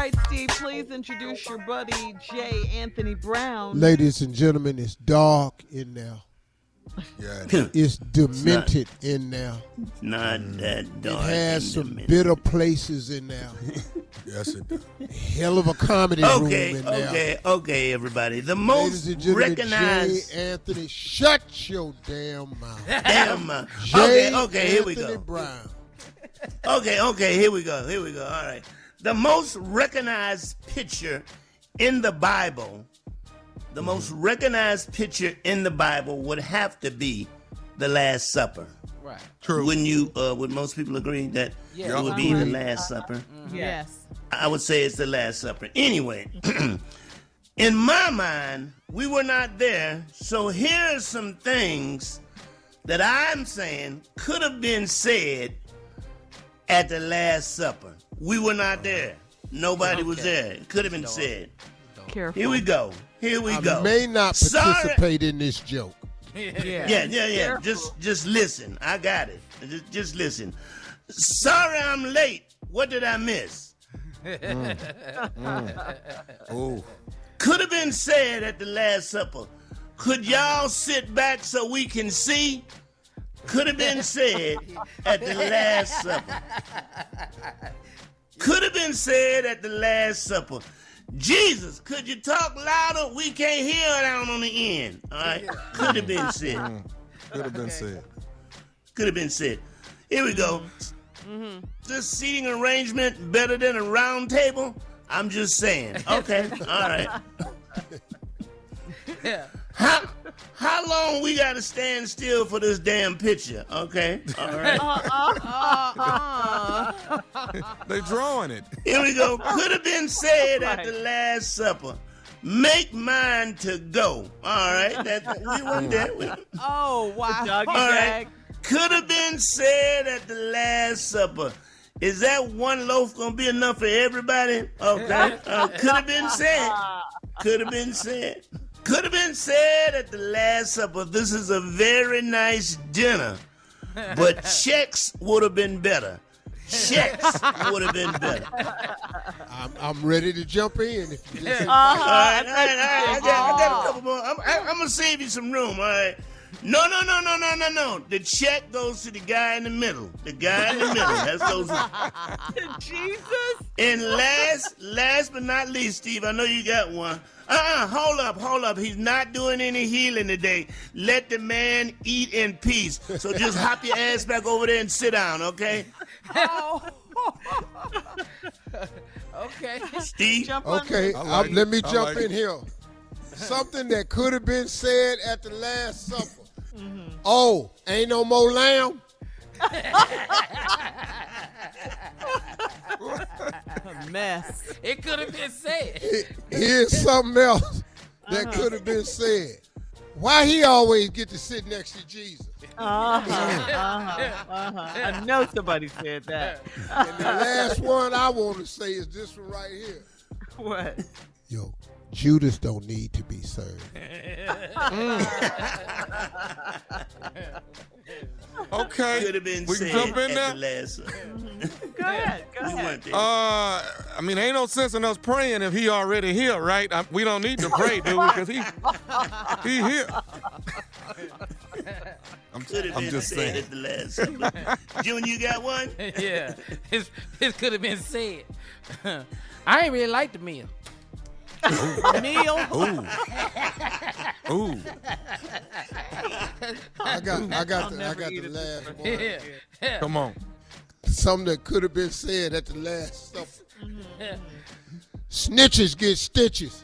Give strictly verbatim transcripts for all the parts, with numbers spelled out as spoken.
right, Steve, please introduce your buddy, J. Anthony Brown. Ladies and gentlemen, it's dark in there. Yeah, it's demented it's not, in there. Not that dark. It has some demented. bitter places in there. Yes, it does. Hell of a comedy okay, room in okay, there. Okay, okay, everybody. The most recognized. J. Anthony, shut your damn mouth. Damn mouth. J. Okay, okay, here we Anthony go. Brown. Okay, okay, here we go. Here we go. All right. The most recognized picture in the Bible. The most recognized picture in the Bible would have to be the Last Supper. Right. True. Wouldn't you, uh, would most people agree that Yeah. it would be the Last Supper? Mm-hmm. Yes. I would say it's the Last Supper. Anyway, in my mind, we were not there. So here are some things that I'm saying could have been said at the Last Supper. We were not there. Nobody okay. was there. It could have been said. Careful. Here we go. Here we I go. may not participate Sorry. in this joke. Yeah, yeah, yeah. yeah. Just, just listen. I got it. Just, just listen. Sorry, I'm late. What did I miss? mm. Mm. Oh. Could have been said at the Last Supper. Could y'all sit back so we can see? Could have been said at the Last Supper. Could have been said at the Last Supper. Jesus, could you talk louder? We can't hear it down on the end. All right? Could have been said. Mm. Could have been okay. said. Could have been said. Here we go. Mm-hmm. This seating arrangement better than a round table? I'm just saying. Okay. All right. Yeah. How, how long we got to stand still for this damn picture? Okay. All right. Uh, uh, uh. They drawing it. Here we go. Could have been said at the Last Supper. Make mine to go. All right. That, we weren't there. We, oh, wow. All right. Could have been said at the Last Supper. Is that one loaf going to be enough for everybody? Okay. Uh, could have been said. Could have been said. Could have been said at the Last Supper, this is a very nice dinner, but checks would have been better. Checks would have been better. I'm, I'm ready to jump in. If you just uh-huh. All right, all right, all right. I got, I got a couple more. I'm, I, I'm going to save you some room, all right? No, no, no, no, no, no, no. The check goes to the guy in the middle. The guy in the middle. That goes to Jesus. And last, last but not least, Steve, I know you got one. Uh-uh, hold up, hold up. He's not doing any healing today. Let the man eat in peace. So just hop your ass back over there and sit down, okay? Oh. Okay. Steve? Okay, like um, let me I jump like in it. here. Something that could have been said at the Last Supper. Mm-hmm. Oh, ain't no more lamb? A mess. It could have been said. Here's something else that uh-huh. could have been said. Why he always get to sit next to Jesus? Uh-huh, uh-huh, uh-huh. I know somebody said that. And the last one I want to say is this one right here. What? Yo, Judas don't need to be served. mm. Okay, Could have been we can said jump in at there. the last one. Go ahead, go We ahead. weren't there. Uh, I mean, ain't no sense in us praying if he already here, right? I, we don't need to pray, do we? Because he, he here. I'm, Could have I'm been just said saying. at the last one. June, you got one? Yeah. This, this could have been said. I ain't really like the meal. Meal. Ooh. Ooh. I got, I got, I'll the, I never got eat the it. last one. Yeah. Yeah. Come on. Something that could have been said at the Last Supper. Snitches get stitches.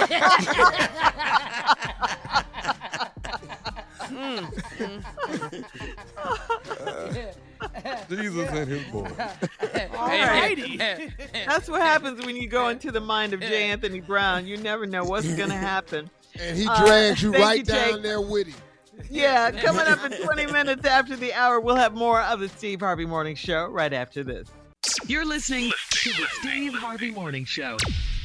Jesus and his boy. Alrighty. That's what happens when you go into the mind of J. Anthony Brown. You never know what's going to happen. And he Uh, drags you thank right you, down Jake. there with him. Yeah, coming up in twenty minutes after the hour, we'll have more of the Steve Harvey Morning Show right after this. You're listening to the Steve Harvey Morning Show.